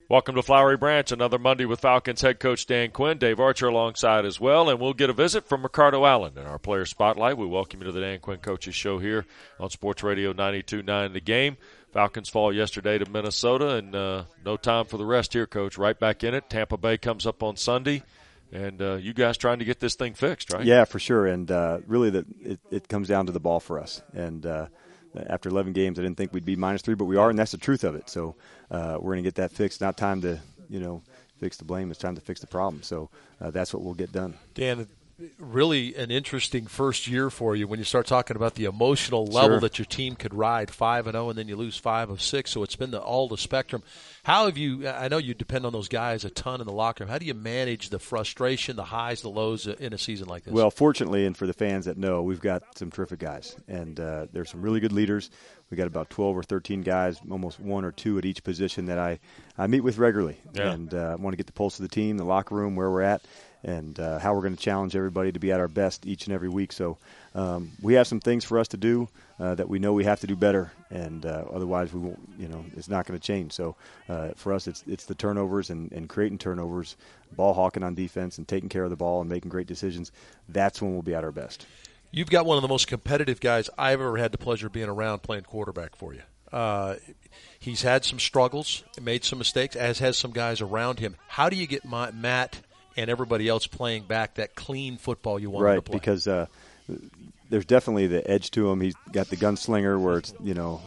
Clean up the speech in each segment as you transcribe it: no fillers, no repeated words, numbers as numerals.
Welcome to Flowery Branch, another Monday with Falcons head coach Dan Quinn, Dave Archer alongside as well, and we'll get a visit from Ricardo Allen in our player spotlight. We welcome you to the Dan Quinn Coaches Show here on Sports Radio 92.9 The Game. Falcons fall yesterday to Minnesota, and no time for the rest here, Coach. Right back in it. Tampa Bay comes up on Sunday, and you guys trying to get this thing fixed, right? Yeah, for sure, and really it comes down to the ball for us, and after 11 games, I didn't think we'd be -3, but we are, and that's the truth of it. So we're going to get that fixed. Not time to, fix the blame. It's time to fix the problem. So that's what we'll get done. Dan, really an interesting first year for you when you start talking about the emotional level that your team could ride 5-0, and then you lose 5 of 6. So it's been all the spectrum. How have you? I know you depend on those guys a ton in the locker room. How do you manage the frustration, the highs, the lows in a season like this? Well, fortunately, and for the fans that know, we've got some terrific guys, and there's some really good leaders. We got about 12 or 13 guys, almost 1 or 2 at each position that I meet with regularly, and I want to get the pulse of the team, the locker room, where we're at, and how we're going to challenge everybody to be at our best each and every week. So we have some things for us to do that we know we have to do better, and otherwise we won't. It's not going to change. So for us, it's the turnovers and creating turnovers, ball hawking on defense, and taking care of the ball and making great decisions. That's when we'll be at our best. You've got one of the most competitive guys I've ever had the pleasure of being around playing quarterback for you. He's had some struggles, made some mistakes, as has some guys around him. How do you get Matt and everybody else playing back that clean football you want them to play? Right, because there's definitely the edge to him. He's got the gunslinger where it's,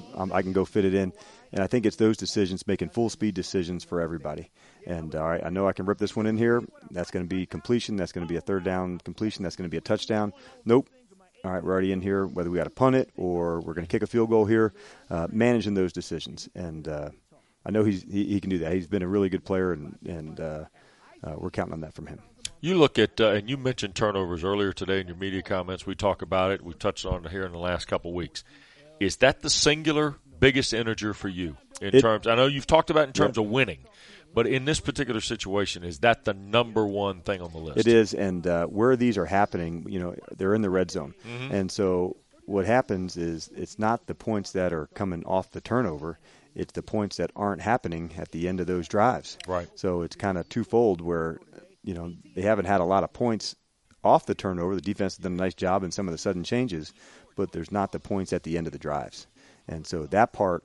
I can go fit it in. And I think it's those decisions, making full-speed decisions for everybody. And all right, I know I can rip this one in here. That's going to be completion. That's going to be a third down completion. That's going to be a touchdown. Nope. All right, we're already in here, whether we got to punt it or we're going to kick a field goal here, managing those decisions. And I know he can do that. He's been a really good player, and we're counting on that from him. You look at, and you mentioned turnovers earlier today in your media comments. We talk about it. We've touched on it here in the last couple of weeks. Is that the singular biggest integer for you in terms? I know you've talked about it in terms of winning, but in this particular situation, is that the number one thing on the list? It is, and where these are happening, they're in the red zone. Mm-hmm. And so what happens is it's not the points that are coming off the turnover. It's the points that aren't happening at the end of those drives. Right. So it's kind of twofold where, they haven't had a lot of points off the turnover. The defense has done a nice job in some of the sudden changes, but there's not the points at the end of the drives. And so that part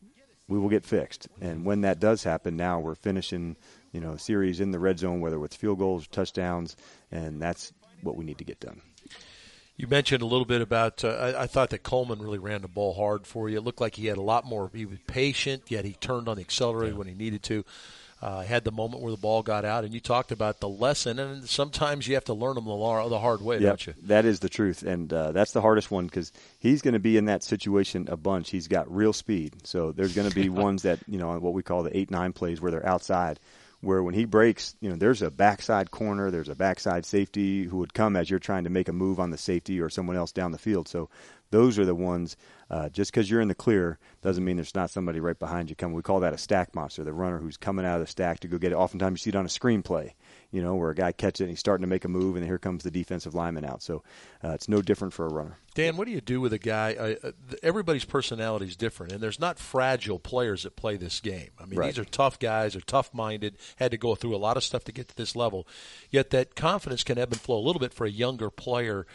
we will get fixed. And when that does happen, now we're finishing, a series in the red zone, whether with field goals, touchdowns, and that's what we need to get done. You mentioned a little bit about I thought that Coleman really ran the ball hard for you. It looked like he had a lot more. He was patient, yet he turned on the accelerator when he needed to. Had the moment where the ball got out, and you talked about the lesson, and sometimes you have to learn them the hard way, don't you? That is the truth, and that's the hardest one because he's going to be in that situation a bunch. He's got real speed, so there's going to be ones that, what we call the 8-9 plays where they're outside, where when he breaks, there's a backside corner, there's a backside safety who would come as you're trying to make a move on the safety or someone else down the field. So those are the ones, just because you're in the clear doesn't mean there's not somebody right behind you coming. We call that a stack monster, the runner who's coming out of the stack to go get it. Oftentimes you see it on a screenplay, where a guy catches it and he's starting to make a move, and here comes the defensive lineman out. So it's no different for a runner. Dan, what do you do with a guy? Everybody's personality is different, and there's not fragile players that play this game. I mean, These are tough guys, they're tough-minded, had to go through a lot of stuff to get to this level. Yet that confidence can ebb and flow a little bit for a younger player.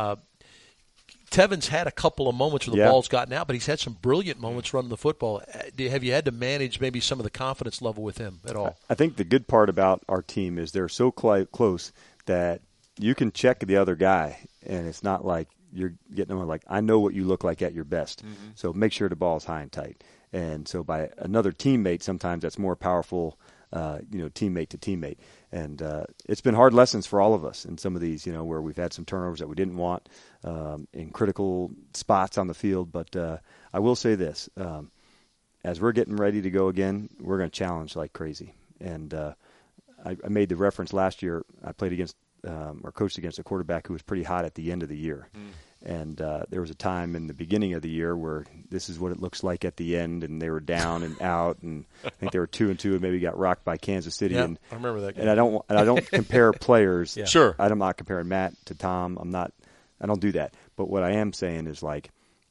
Tevin's had a couple of moments where the ball's gotten out, but he's had some brilliant moments running the football. Have you had to manage maybe some of the confidence level with him at all? I think the good part about our team is they're so close that you can check the other guy, and it's not like you're getting them like, I know what you look like at your best. Mm-hmm. So make sure the ball is high and tight. And so by another teammate, sometimes that's more powerful, teammate to teammate. And it's been hard lessons for all of us in some of these, where we've had some turnovers that we didn't want in critical spots on the field. But I will say this, as we're getting ready to go again, we're going to challenge like crazy. And I made the reference last year, I played against or coached against a quarterback who was pretty hot at the end of the year. And there was a time in the beginning of the year where this is what it looks like at the end, and they were down and out, and I think they were 2-2 and maybe got rocked by Kansas City. Yeah, and I remember that game. And I don't compare players. Sure. I'm not comparing Matt to Tom. I don't do that. But what I am saying is, like,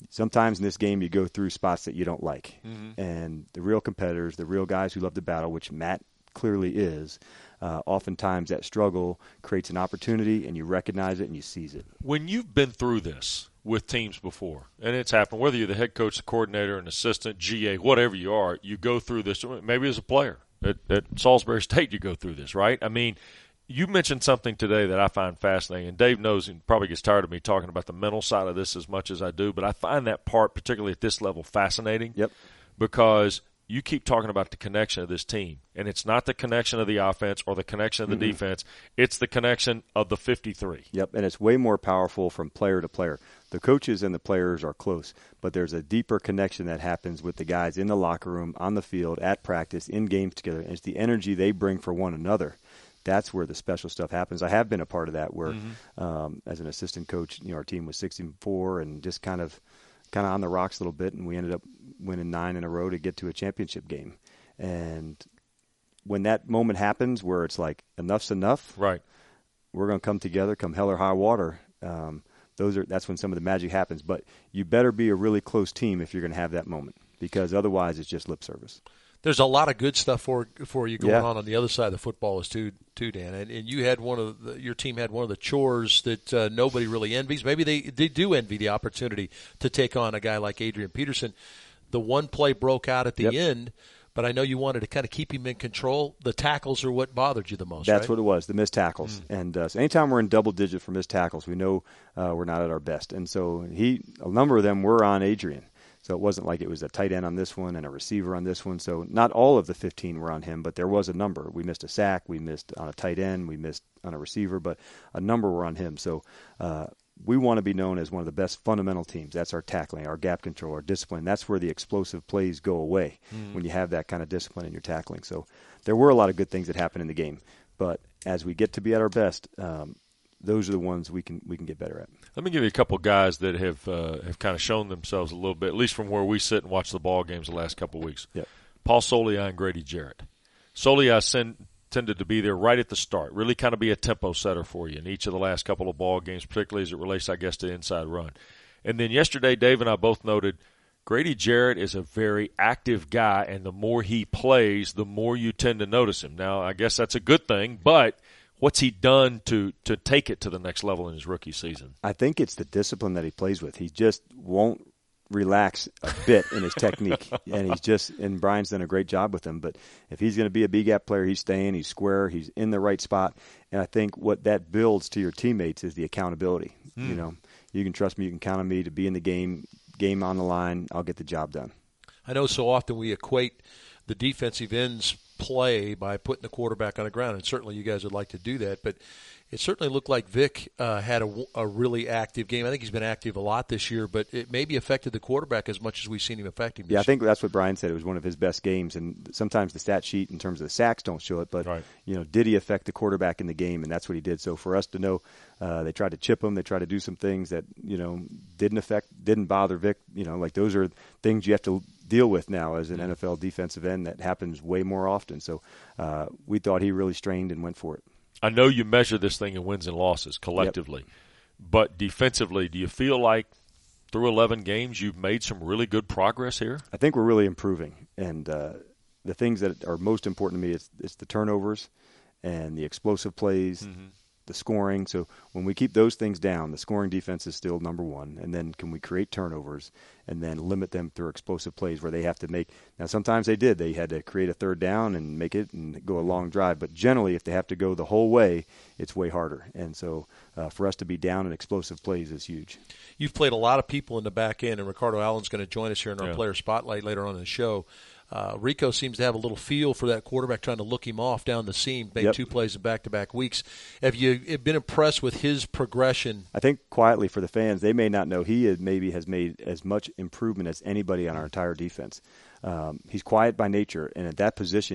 sometimes in this game you go through spots that you don't like. And the real competitors, the real guys who love to battle, which Matt clearly is, oftentimes that struggle creates an opportunity, and you recognize it and you seize it. When you've been through this with teams before, and it's happened, whether you're the head coach, the coordinator, an assistant, GA, whatever you are, you go through this. Maybe as a player at Salisbury State, you go through this, right? I mean, you mentioned something today that I find fascinating, and Dave knows and probably gets tired of me talking about the mental side of this as much as I do, but I find that part, particularly at this level, fascinating. Yep. Because you keep talking about the connection of this team, and it's not the connection of the offense or the connection of the defense. It's the connection of the 53. Yep, and it's way more powerful from player to player. The coaches and the players are close, but there's a deeper connection that happens with the guys in the locker room, on the field, at practice, in games together. And it's the energy they bring for one another. That's where the special stuff happens. I have been a part of that where, as an assistant coach, our team was 6-4 and just kind of on the rocks a little bit, and we ended up winning 9 in a row to get to a championship game. And when that moment happens where it's like enough's enough, right? We're going to come together, come hell or high water. That's when some of the magic happens. But you better be a really close team if you're going to have that moment, because otherwise it's just lip service. There's a lot of good stuff for you going on the other side of the football is too, Dan. And you had your team had one of the chores that nobody really envies. Maybe they do envy the opportunity to take on a guy like Adrian Peterson. The one play broke out at the end, but I know you wanted to kind of keep him in control. The tackles are what bothered you the most, That's right? what it was, the missed tackles. And so anytime we're in double digit for missed tackles, we know we're not at our best. And so a number of them were on Adrian. So it wasn't like it was a tight end on this one and a receiver on this one. So not all of the 15 were on him, but there was a number. We missed a sack, we missed on a tight end, we missed on a receiver, but a number were on him. So we want to be known as one of the best fundamental teams. That's our tackling, our gap control, our discipline. That's where the explosive plays go away when you have that kind of discipline in your tackling. So there were a lot of good things that happened in the game. But as we get to be at our best, those are the ones we can get better at. Let me give you a couple of guys that have kind of shown themselves a little bit, at least from where we sit and watch the ball games the last couple of weeks. Yep. Paul Soliai and Grady Jarrett. Soliai tended to be there right at the start, really kind of be a tempo setter for you in each of the last couple of ball games, particularly as it relates, I guess, to inside run. And then yesterday, Dave and I both noted Grady Jarrett is a very active guy, and the more he plays, the more you tend to notice him. Now, I guess that's a good thing, but what's he done to take it to the next level in his rookie season? I think it's the discipline that he plays with. He just won't relax a bit in his technique, and Brian's done a great job with him. But if he's going to be a B-gap player, he's staying, he's square, he's in the right spot. And I think what that builds to your teammates is the accountability. You can trust me, you can count on me to be in the game on the line, I'll get the job done. I know so often we equate the defensive ends play by putting the quarterback on the ground, and certainly you guys would like to do that, but it certainly looked like Vic had a really active game. I think he's been active a lot this year, but it maybe affected the quarterback as much as we've seen him affecting. Yeah, I think that's what Brian said. It was one of his best games, and sometimes the stat sheet in terms of the sacks don't show it, but did he affect the quarterback in the game? And that's what he did. So for us to know, they tried to chip him, they tried to do some things that didn't bother Vic. Like those are things you have to deal with now as an NFL defensive end. That happens way more often. So we thought he really strained and went for it. I know you measure this thing in wins and losses collectively, but defensively, do you feel like through 11 games you've made some really good progress here? I think we're really improving, and the things that are most important to me is the turnovers and the explosive plays, the scoring. So when we keep those things down, the scoring defense is still number one, and then can we create turnovers and then limit them through explosive plays where they have to make – now sometimes they did. They had to create a third down and make it and go a long drive. But generally, if they have to go the whole way, it's way harder. And so for us to be down in explosive plays is huge. You've played a lot of people in the back end, and Ricardo Allen's going to join us here in our player spotlight later on in the show. Rico seems to have a little feel for that quarterback, trying to look him off down the seam, made 2 plays in back-to-back weeks. Have you been impressed with his progression? I think quietly for the fans, they may not know he has made as much improvement as anybody on our entire defense. He's quiet by nature, and at that position,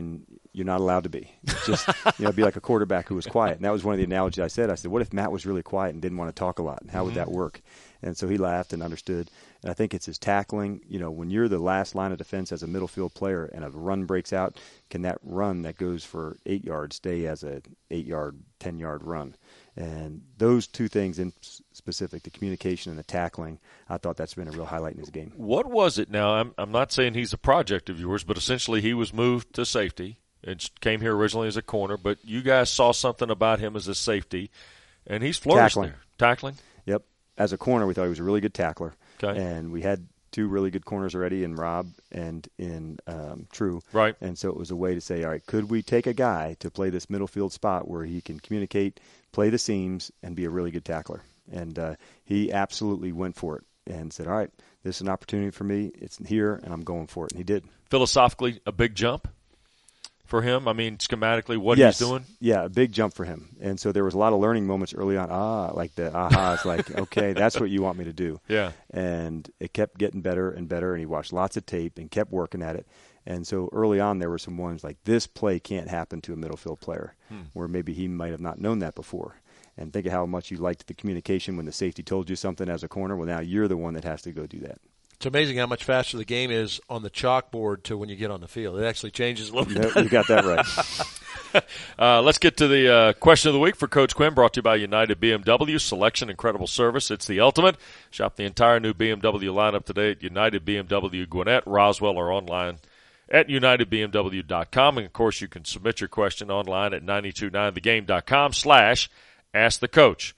you're not allowed to be. Just be like a quarterback who was quiet. And that was one of the analogies I said. I said, what if Matt was really quiet and didn't want to talk a lot? And how would that work? And so he laughed and understood. And I think it's his tackling. When you're the last line of defense as a middle field player and a run breaks out, can that run that goes for 8 yards stay as a 8-yard, 10-yard run? And those two things in specific, the communication and the tackling, I thought that's been a real highlight in his game. What was it now? I'm not saying he's a project of yours, but essentially he was moved to safety and came here originally as a corner, but you guys saw something about him as a safety, and he's flourished there. Tackling? Yep. As a corner, we thought he was a really good tackler. Okay. And we had two really good corners already in Rob and in True. Right. And so it was a way to say, all right, could we take a guy to play this middle field spot where he can communicate, play the seams, and be a really good tackler? And he absolutely went for it and said, all right, this is an opportunity for me. It's here, and I'm going for it. And he did. Philosophically, a big jump for him? I mean, schematically, what yes. he's doing? Yeah, a big jump for him. And so there was a lot of learning moments early on. Like the ahas, like, okay, that's what you want me to do. Yeah. And it kept getting better and better, and he watched lots of tape and kept working at it. And so early on there were some ones like this play can't happen to a middle field player where maybe he might have not known that before. And think of how much you liked the communication when the safety told you something as a corner. Well, now you're the one that has to go do that. It's amazing how much faster the game is on the chalkboard to when you get on the field. It actually changes a little bit. You got that right. Let's get to the question of the week for Coach Quinn, brought to you by United BMW. Selection, incredible service. It's the ultimate. Shop the entire new BMW lineup today at United BMW Gwinnett, Roswell, or online at UnitedBMW.com. And, of course, you can submit your question online at 929thegame.com/askthecoach.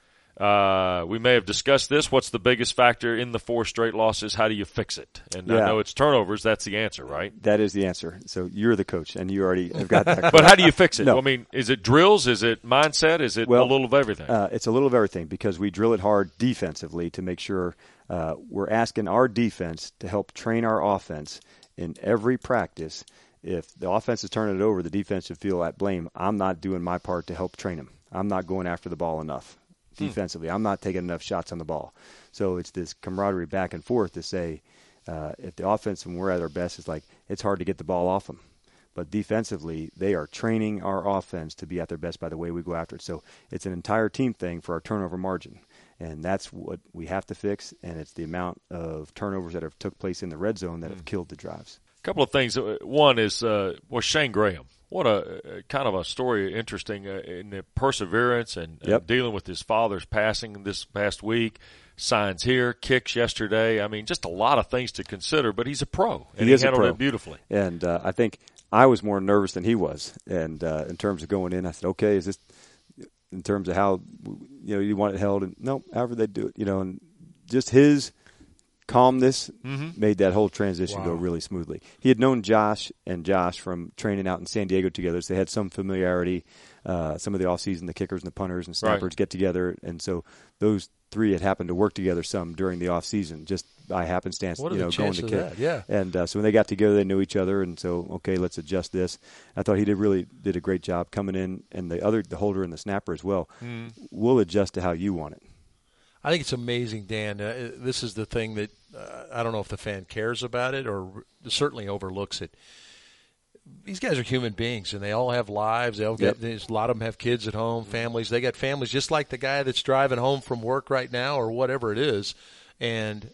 We may have discussed this. What's the biggest factor in the 4 straight losses? How do you fix it? And I know it's turnovers. That's the answer, right? That is the answer. So you're the coach, and you already have got that. But how do you fix it? No. I mean, is it drills? Is it mindset? Is it a little of everything? It's a little of everything because we drill it hard defensively to make sure we're asking our defense to help train our offense in every practice. If the offense is turning it over, the defense should feel that blame. I'm not doing my part to help train them. I'm not going after the ball enough. Defensively, I'm not taking enough shots on the ball. So it's this camaraderie back and forth to say if the offense, when we're at our best, is like it's hard to get the ball off them. But defensively, they are training our offense to be at their best by the way we go after it. So it's an entire team thing for our turnover margin. And that's what we have to fix, and it's the amount of turnovers that have took place in the red zone that have killed the drives. A couple of things. One is Shane Graham. What a kind of a story, interesting in the perseverance and dealing with his father's passing this past week. Signs here, kicks yesterday. I mean, just a lot of things to consider, but he's a pro, and he handled it beautifully. And I think I was more nervous than he was. And in terms of going in, I said, okay, is this in terms of how you want it held? And no, however they do it, and just his calmness made that whole transition go really smoothly. He had known Josh from training out in San Diego together, so they had some familiarity. Some of the offseason, the kickers and the punters and snappers get together, and so those three had happened to work together some during the offseason, just by happenstance. What are the chances of that? Yeah. And so when they got together, they knew each other, and so okay, let's adjust this. I thought he did a great job coming in, and the holder and the snapper as well. We'll adjust to how you want it. I think it's amazing, Dan. This is the thing that I don't know if the fan cares about it or certainly overlooks it. These guys are human beings, and they all have lives. They all a lot of them have kids at home, families. They got families just like the guy that's driving home from work right now or whatever it is. And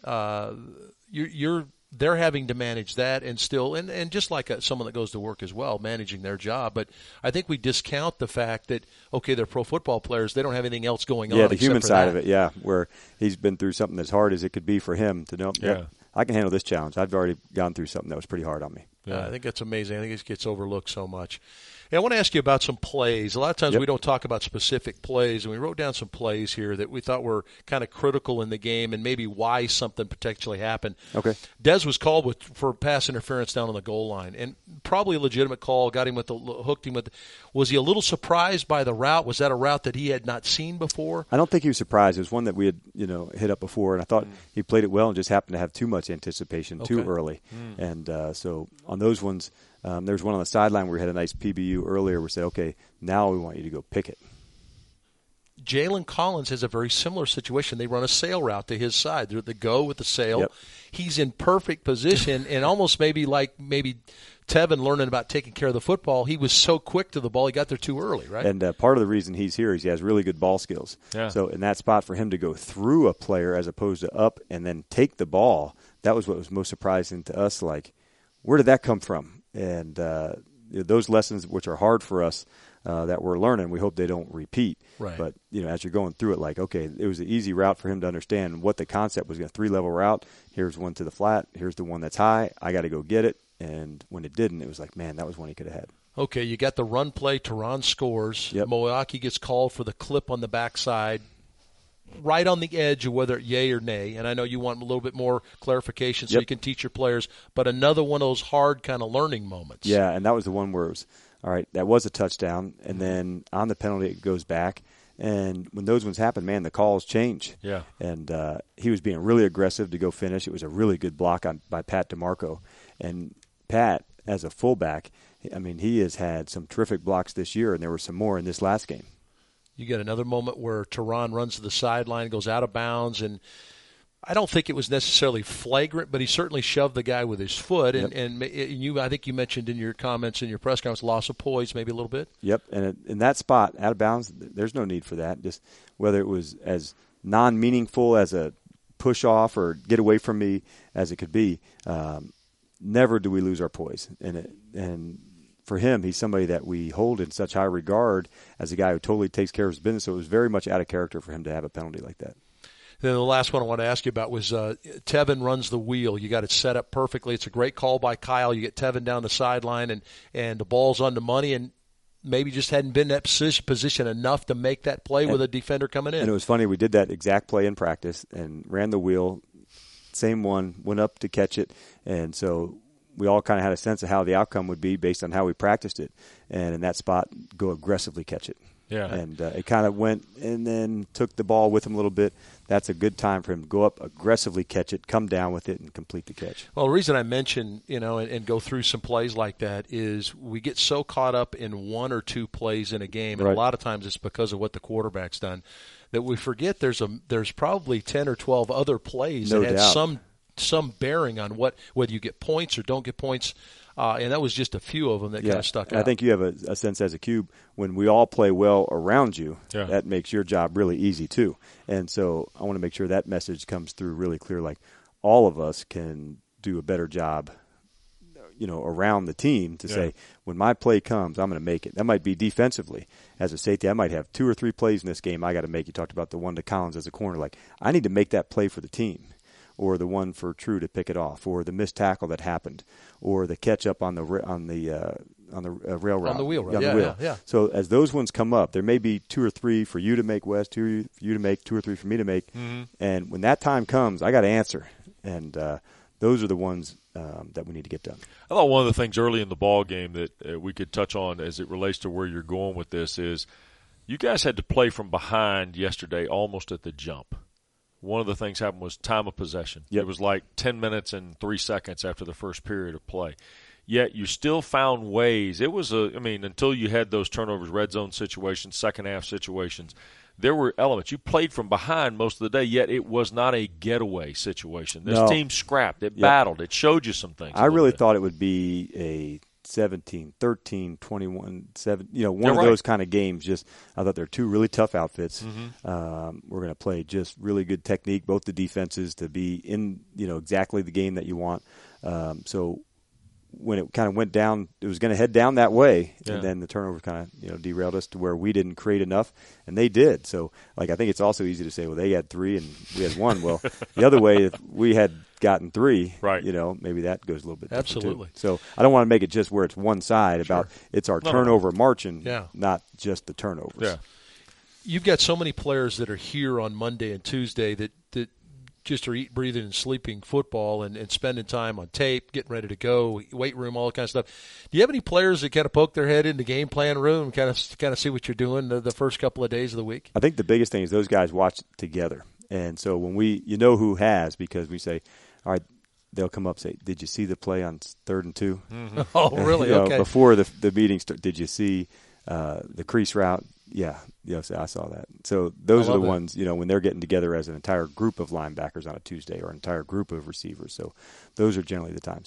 they're having to manage that and still, and just like someone that goes to work as well, managing their job. But I think we discount the fact that, okay, they're pro football players. They don't have anything else going on. Yeah, the human side of it, where he's been through something as hard as it could be for him to know, I can handle this challenge. I've already gone through something that was pretty hard on me. Yeah, I think that's amazing. I think it gets overlooked so much. Yeah, I want to ask you about some plays. A lot of times we don't talk about specific plays, and we wrote down some plays here that we thought were kind of critical in the game and maybe why something potentially happened. Okay. Dez was called for pass interference down on the goal line, and probably a legitimate call, hooked him with. Was he a little surprised by the route? Was that a route that he had not seen before? I don't think he was surprised. It was one that we had hit up before, and I thought he played it well and just happened to have too much anticipation too early. And so on those ones, there was one on the sideline where we had a nice PBU earlier. We said, okay, now we want you to go pick it. Jalen Collins has a very similar situation. They run a sail route to his side. They go with the sail. He's in perfect position and almost maybe Tevin learning about taking care of the football, he was so quick to the ball, he got there too early, right? And part of the reason he's here is he has really good ball skills. Yeah. So in that spot for him to go through a player as opposed to up and then take the ball, that was what was most surprising to us. Like, where did that come from? And those lessons, which are hard for us, that we're learning, we hope they don't repeat. Right. But, as you're going through it, like, okay, it was an easy route for him to understand what the concept was. A 3-level route. Here's one to the flat. Here's the one that's high. I got to go get it. And when it didn't, it was like, man, that was one he could have had. Okay, you got the run play. Teron scores. Yep. Milwaukee gets called for the clip on the backside, right on the edge of whether yay or nay. And I know you want a little bit more clarification so you can teach your players. But another one of those hard kind of learning moments. Yeah, and that was the one where it was, all right, that was a touchdown. And then on the penalty, it goes back. And when those ones happen, man, the calls change. Yeah. And he was being really aggressive to go finish. It was a really good block by Pat DeMarco. And Pat, as a fullback, I mean, he has had some terrific blocks this year, and there were some more in this last game. You get another moment where Teron runs to the sideline, goes out of bounds, and I don't think it was necessarily flagrant, but he certainly shoved the guy with his foot. And, I think you mentioned in your comments in your press conference, loss of poise maybe a little bit. Yep, and in that spot, out of bounds, there's no need for that. Just whether it was as non-meaningful as a push-off or get away from me as it could be, never do we lose our poise. And for him, he's somebody that we hold in such high regard as a guy who totally takes care of his business. So it was very much out of character for him to have a penalty like that. Then the last one I want to ask you about was Tevin runs the wheel. You got it set up perfectly. It's a great call by Kyle. You get Tevin down the sideline, and the ball's on the money, and maybe just hadn't been in that position enough to make that play with a defender coming in. And it was funny. We did that exact play in practice and ran the wheel. Same one, went up to catch it, and so we all kind of had a sense of how the outcome would be based on how we practiced it. And in that spot, go aggressively catch it. Yeah. And it kind of went and then took the ball with him a little bit. That's a good time for him to go up, aggressively catch it, come down with it, and complete the catch. Well, the reason I mention, and go through some plays like that is we get so caught up in one or two plays in a game, and a lot of times it's because of what the quarterback's done, that we forget there's probably 10 or 12 other plays that had some bearing on whether you get points or don't get points. And that was just a few of them that kind of stuck out. I think you have a sense as a Cube, when we all play well around you, that makes your job really easy too. And so I want to make sure that message comes through really clear, like all of us can do a better job around the team to say, when my play comes, I'm going to make it. That might be defensively. As a safety, I might have 2 or 3 plays in this game I got to make. You talked about the one to Collins as a corner. Like, I need to make that play for the team, or the one for True to pick it off, or the missed tackle that happened, or the catch up on the rail route. On the wheel route. On the wheel. Yeah. So as those ones come up, there may be 2 or 3 for you to make, Wes, 2 for you to make, 2 or 3 for me to make. Mm-hmm. And when that time comes, I got to answer. And those are the ones that we need to get done. I thought one of the things early in the ball game that we could touch on as it relates to where you're going with this is you guys had to play from behind yesterday almost at the jump. One of the things happened was time of possession. Yep. It was like 10 minutes and 3 seconds after the first period of play. Yet you still found ways. It was until you had those turnovers, red zone situations, second half situations, there were elements. You played from behind most of the day, yet it was not a getaway situation. This team scrapped. It battled. It showed you some things. I really thought it would be a 17, 13, 21, 7, one of those kind of games. Just I thought they're 2 really tough outfits. Mm-hmm. We're going to play just really good technique, both the defenses, to be in exactly the game that you want. So when it kind of went down, it was going to head down that way, and then the turnover kind of derailed us to where we didn't create enough, and they did. So I think it's also easy to say, well, they had 3 and we had 1. Well, the other way, if we had gotten 3, right, maybe that goes a little bit different. Absolutely. Too. So I don't want to make it just where it's one side about it's our turnover marching, not just the turnovers. Yeah. You've got so many players that are here on Monday and Tuesday that just are eating, breathing, and sleeping football and spending time on tape, getting ready to go, weight room, all that kind of stuff. Do you have any players that kind of poke their head in the game plan room and kind of see what you're doing the first couple of days of the week? I think the biggest thing is those guys watch together. And so when who has, because we say, all right, they'll come up and say, did you see the play on 3rd and 2? Mm-hmm. Oh, really? Okay. Before the meeting started, did you see the crease route? Yeah, yes, I saw that. So those are the ones, when they're getting together as an entire group of linebackers on a Tuesday or an entire group of receivers. So those are generally the times.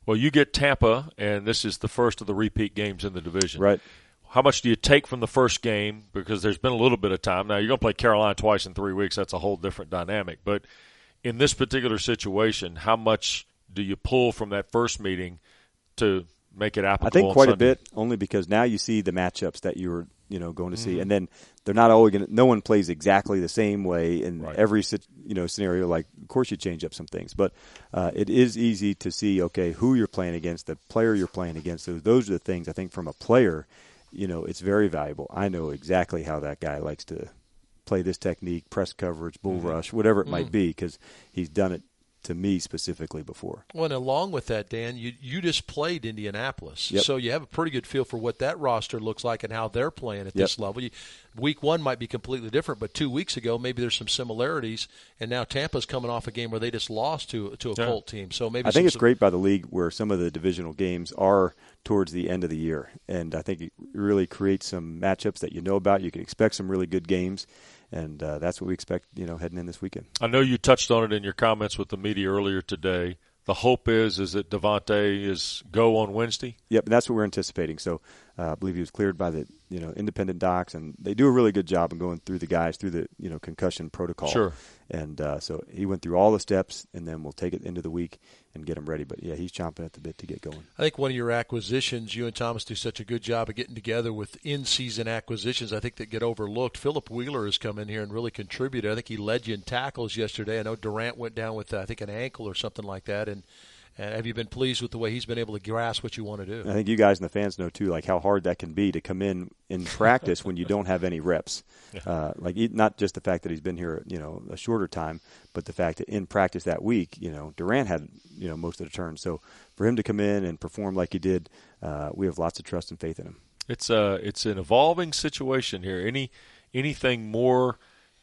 Well, you get Tampa, and this is the first of the repeat games in the division. Right. How much do you take from the first game? Because there's been a little bit of time. Now, you're going to play Carolina twice in 3 weeks. That's a whole different dynamic. But in this particular situation, how much do you pull from that first meeting to make it applicable? I think quite on a Sunday? bit, only because now you see the matchups that you were going to see, and then they're not always going to. No one plays exactly the same way in every scenario. Like, of course, you change up some things, but it is easy to see who you're playing against, the player you're playing against. So those are the things I think from a player, it's very valuable. I know exactly how that guy likes to play this technique, press coverage, bull rush, whatever it might be, because he's done it to me specifically before. Well, and along with that, Dan, you just played Indianapolis, Yep. so you have a pretty good feel for what that roster looks like and how they're playing at this level. Week 1 might be completely different, but 2 weeks ago maybe there's some similarities, and now Tampa's coming off a game where they just lost to a Colt team. So maybe I think it's great by the league where some of the divisional games are towards the end of the year, and I think it really creates some matchups that you know about. You can expect some really good games. And that's what we expect, heading in this weekend. I know you touched on it in your comments with the media earlier today. The hope is that Devontae is go on Wednesday? Yep, and that's what we're anticipating. So I believe he was cleared by the independent docs, and they do a really good job in going through the guys through the concussion protocol. Sure. And so he went through all the steps, and then we'll take it into the week and get him ready. But, yeah, he's chomping at the bit to get going. I think one of your acquisitions, you and Thomas do such a good job of getting together with in-season acquisitions, I think, that get overlooked. Philip Wheeler has come in here and really contributed. I think he led you in tackles yesterday. I know Durant went down with, I think, an ankle or something like that. And have you been pleased with the way he's been able to grasp what you want to do? I think you guys and the fans know, too, like how hard that can be to come in practice when you don't have any reps. Not just the fact that he's been here, a shorter time, but the fact that in practice that week, Durant had, most of the turns. So for him to come in and perform like he did, we have lots of trust and faith in him. It's an evolving situation here. Anything more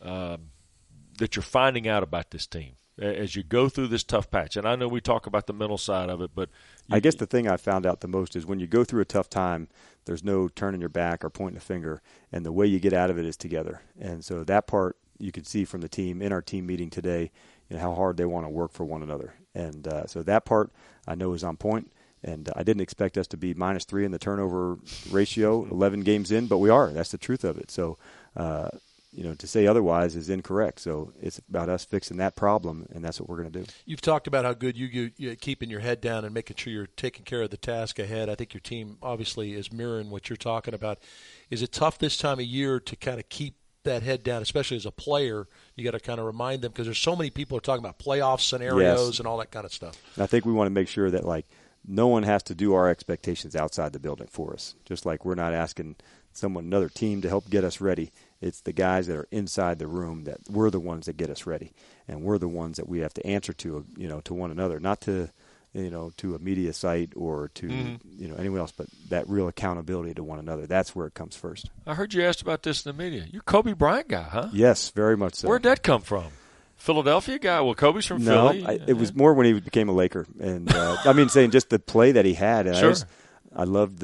that you're finding out about this team as you go through this tough patch? And I know we talk about the mental side of it, but I guess the thing I found out the most is when you go through a tough time, there's no turning your back or pointing a finger, and the way you get out of it is together. And so that part you could see from the team in our team meeting today, how hard they want to work for one another. And so that part I know is on point. And I didn't expect us to be -3 in the turnover ratio 11 games in, but we are. That's the truth of it. So, to say otherwise is incorrect. So it's about us fixing that problem, and that's what we're going to do. You've talked about how good you're keeping your head down and making sure you're taking care of the task ahead. I think your team obviously is mirroring what you're talking about. Is it tough this time of year to kind of keep that head down, especially as a player? You got to kind of remind them, because there's so many people are talking about playoff scenarios and all that kind of stuff. And I think we want to make sure that, no one has to do our expectations outside the building for us. Just like we're not asking another team to help get us ready. It's the guys that are inside the room that we're the ones that get us ready, and we're the ones that we have to answer to, to one another, not to, to a media site or to, anyone else, but that real accountability to one another. That's where it comes first. I heard you asked about this in the media. You're a Kobe Bryant guy, huh? Yes, very much so. Where'd that come from? Philadelphia guy? Well, Kobe's from Philly. No, it was more when he became a Laker. And saying just the play that he had. And sure. I loved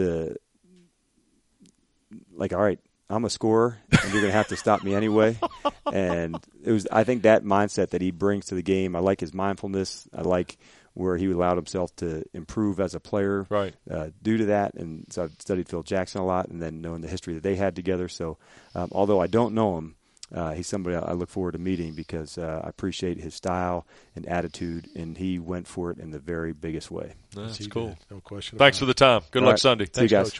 all right, I'm a scorer, and you're going to have to stop me anyway. And I think that mindset that he brings to the game, I like his mindfulness. I like where he allowed himself to improve as a player due to that. And so I've studied Phil Jackson a lot, and then knowing the history that they had together. So although I don't know him, he's somebody I look forward to meeting because I appreciate his style and attitude, and he went for it in the very biggest way. That's cool. No question. Thanks for the time. Good luck Sunday. See you guys. Coach.